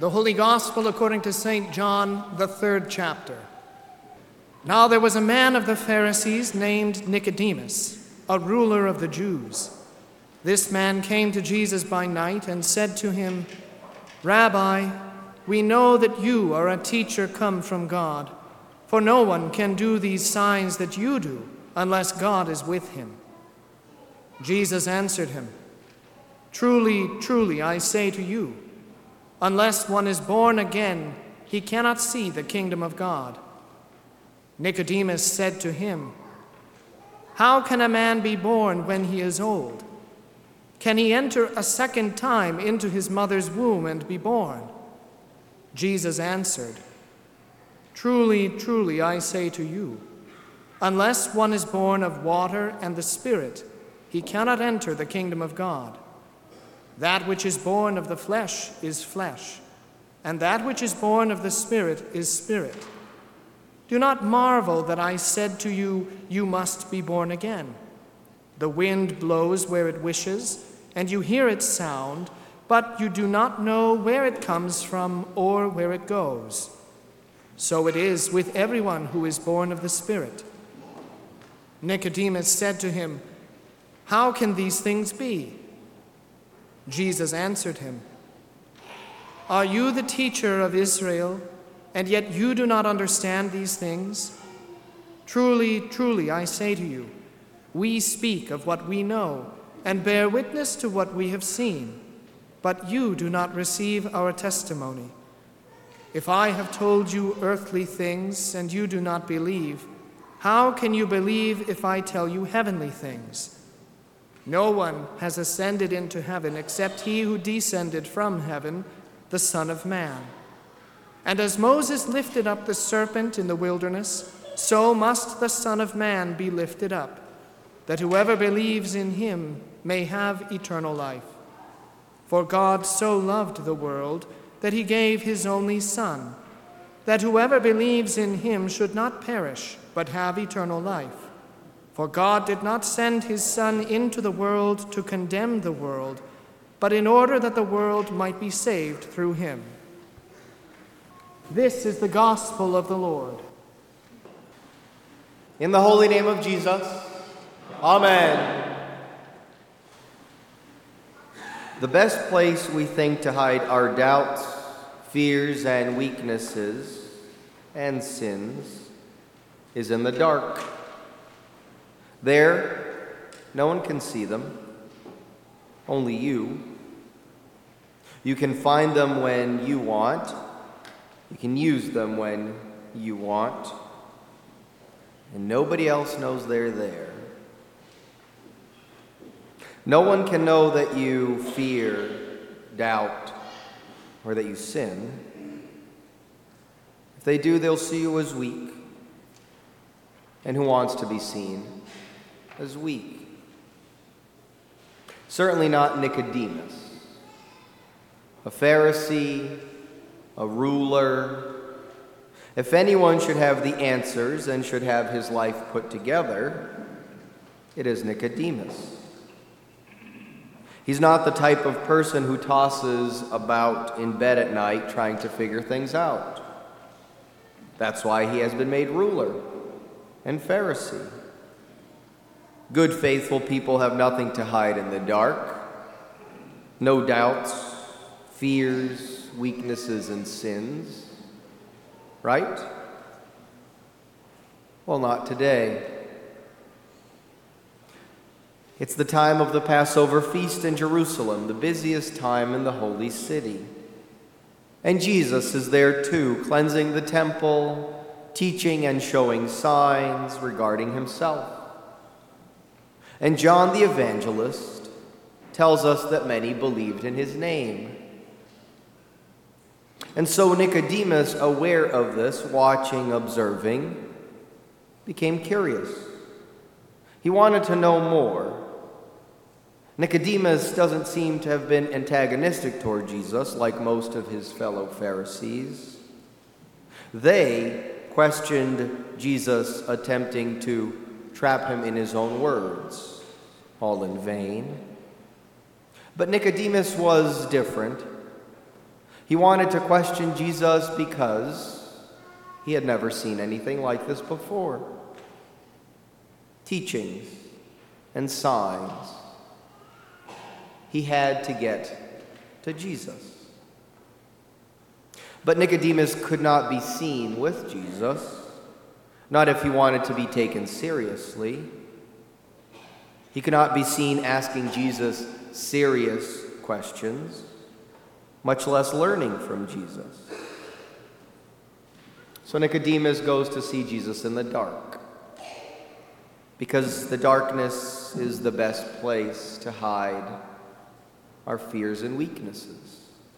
The Holy Gospel according to St. John, the 3rd chapter. Now there was a man of the Pharisees named Nicodemus, a ruler of the Jews. This man came to Jesus by night and said to him, "Rabbi, we know that you are a teacher come from God, for no one can do these signs that you do unless God is with him." Jesus answered him, "Truly, truly, I say to you, unless one is born again, he cannot see the kingdom of God." Nicodemus said to him, "How can a man be born when he is old? Can he enter a second time into his mother's womb and be born?" Jesus answered, "Truly, truly, I say to you, unless one is born of water and the Spirit, he cannot enter the kingdom of God. That which is born of the flesh is flesh, and that which is born of the Spirit is spirit. Do not marvel that I said to you, you must be born again. The wind blows where it wishes, and you hear its sound, but you do not know where it comes from or where it goes. So it is with everyone who is born of the Spirit." Nicodemus said to him, "How can these things be?" Jesus answered him, "Are you the teacher of Israel, and yet you do not understand these things? Truly, truly, I say to you, we speak of what we know and bear witness to what we have seen, but you do not receive our testimony. If I have told you earthly things and you do not believe, how can you believe if I tell you heavenly things? No one has ascended into heaven except he who descended from heaven, the Son of Man. And as Moses lifted up the serpent in the wilderness, so must the Son of Man be lifted up, that whoever believes in him may have eternal life. For God so loved the world that he gave his only Son, that whoever believes in him should not perish, but have eternal life. For God did not send his Son into the world to condemn the world, but in order that the world might be saved through him." This is the gospel of the Lord. In the holy name of Jesus, Amen. The best place we think to hide our doubts, fears, and weaknesses and sins is in the dark. There, no one can see them, only you. You can find them when you want. You can use them when you want. And nobody else knows they're there. No one can know that you fear, doubt, or that you sin. If they do, they'll see you as weak. And who wants to be seen as weak? Certainly not Nicodemus, a Pharisee, a ruler. If anyone should have the answers and should have his life put together, it is Nicodemus. He's not the type of person who tosses about in bed at night trying to figure things out. That's why he has been made ruler and Pharisee. Good, faithful people have nothing to hide in the dark. No doubts, fears, weaknesses, and sins. Right? Well, not today. It's the time of the Passover feast in Jerusalem, the busiest time in the holy city. And Jesus is there too, cleansing the temple, teaching and showing signs regarding himself. And John the evangelist tells us that many believed in his name. And so Nicodemus, aware of this, watching, observing, became curious. He wanted to know more. Nicodemus doesn't seem to have been antagonistic toward Jesus like most of his fellow Pharisees. They questioned Jesus, attempting to trap him in his own words, all in vain. But Nicodemus was different. He wanted to question Jesus because he had never seen anything like this before. Teachings and signs. He had to get to Jesus. But Nicodemus could not be seen with Jesus, not if he wanted to be taken seriously. He could not be seen asking Jesus serious questions, much less learning from Jesus. So Nicodemus goes to see Jesus in the dark, because the darkness is the best place to hide our fears and weaknesses.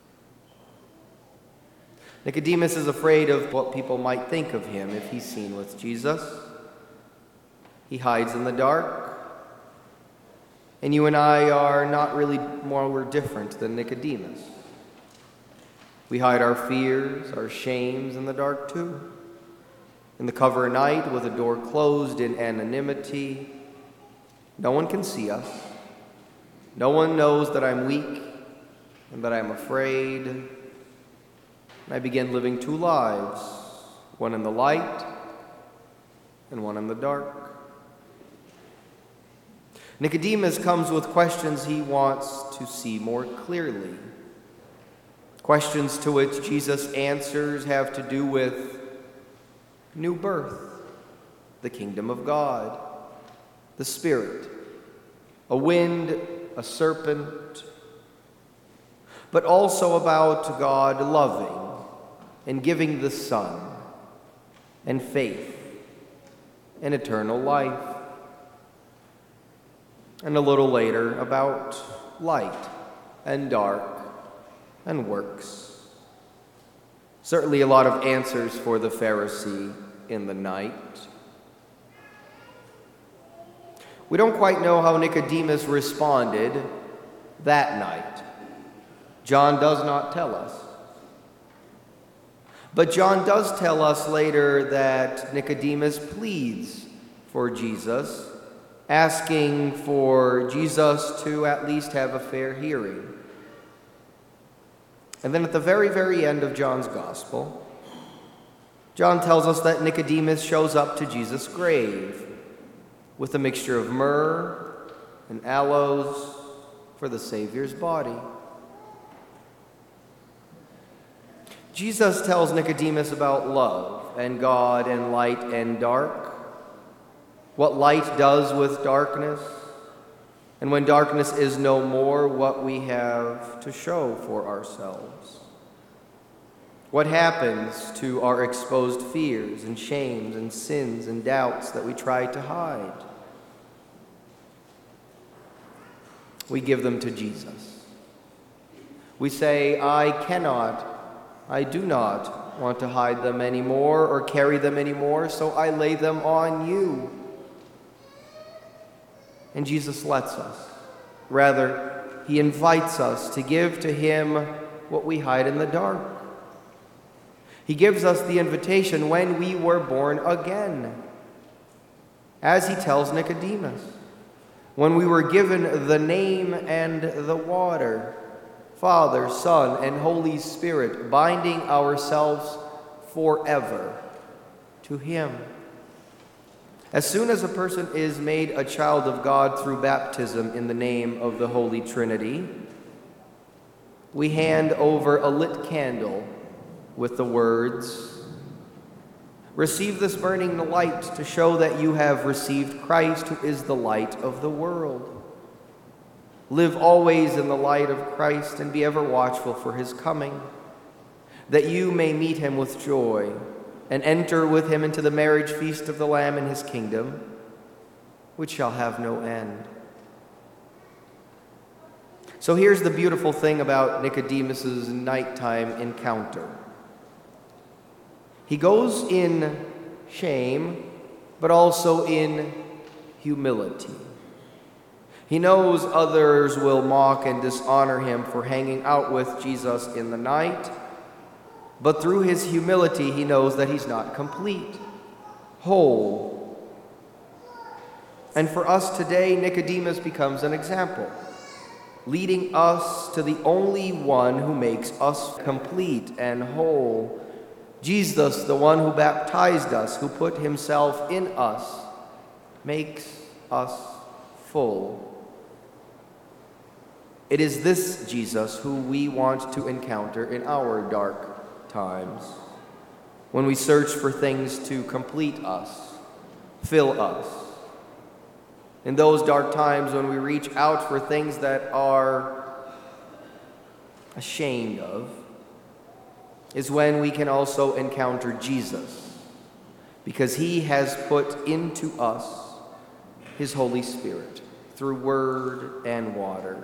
Nicodemus is afraid of what people might think of him if he's seen with Jesus. He hides in the dark. And you and I are not really more different than Nicodemus. We hide our fears, our shames in the dark too. In the cover of night with a door closed in anonymity. No one can see us. No one knows that I'm weak and that I'm afraid. And I begin living two lives, one in the light and one in the dark. Nicodemus comes with questions he wants to see more clearly. Questions to which Jesus' answers have to do with new birth, the kingdom of God, the Spirit, a wind, a serpent, but also about God loving and giving the Son, and faith, and eternal life. And a little later about light and dark and works. Certainly a lot of answers for the Pharisee in the night. We don't quite know how Nicodemus responded that night. John does not tell us. But John does tell us later that Nicodemus pleads for Jesus, asking for Jesus to at least have a fair hearing. And then at the very, very end of John's gospel, John tells us that Nicodemus shows up to Jesus' grave with a mixture of myrrh and aloes for the Savior's body. Jesus tells Nicodemus about love and God and light and dark, what light does with darkness, and when darkness is no more, what we have to show for ourselves. What happens to our exposed fears and shames and sins and doubts that we try to hide? We give them to Jesus. We say, I do not want to hide them anymore or carry them anymore, so I lay them on you. And Jesus lets us. Rather, he invites us to give to him what we hide in the dark. He gives us the invitation when we were born again, as he tells Nicodemus, when we were given the name and the water, Father, Son, and Holy Spirit, binding ourselves forever to him. As soon as a person is made a child of God through baptism in the name of the Holy Trinity, we hand over a lit candle with the words, "Receive this burning light to show that you have received Christ, who is the light of the world. Live always in the light of Christ and be ever watchful for his coming, that you may meet him with joy and enter with him into the marriage feast of the Lamb in his kingdom, which shall have no end." So here's the beautiful thing about Nicodemus's nighttime encounter. He goes in shame, but also in humility. He knows others will mock and dishonor him for hanging out with Jesus in the night, but through his humility, he knows that he's not complete, whole. And for us today, Nicodemus becomes an example. leading us to the only one who makes us complete and whole. Jesus, the one who baptized us, who put himself in us, makes us full. It is this Jesus who we want to encounter in our dark times, when we search for things to complete us, fill us. In those dark times when we reach out for things that are ashamed of, is when we can also encounter Jesus, because he has put into us his Holy Spirit through word and water.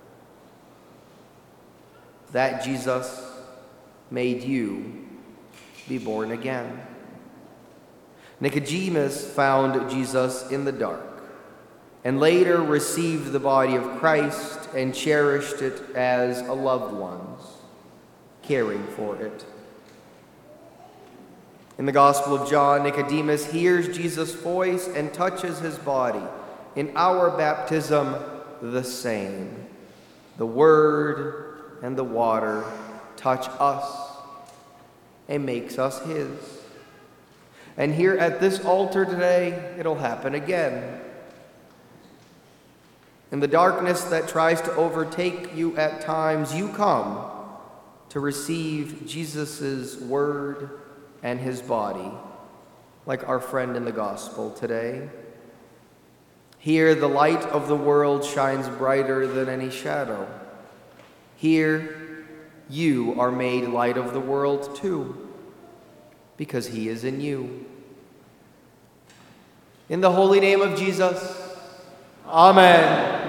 That Jesus made you be born again. Nicodemus found Jesus in the dark and later received the body of Christ and cherished it as a loved one's, caring for it. In the Gospel of John, Nicodemus hears Jesus' voice and touches his body. In our baptism, the same. The Word and the water touch us and makes us his. And here at this altar today, it'll happen again. In the darkness that tries to overtake you at times, you come to receive Jesus' word and his body, like our friend in the gospel today. Here, the light of the world shines brighter than any shadow. Here, you are made light of the world too, because he is in you. In the holy name of Jesus, amen.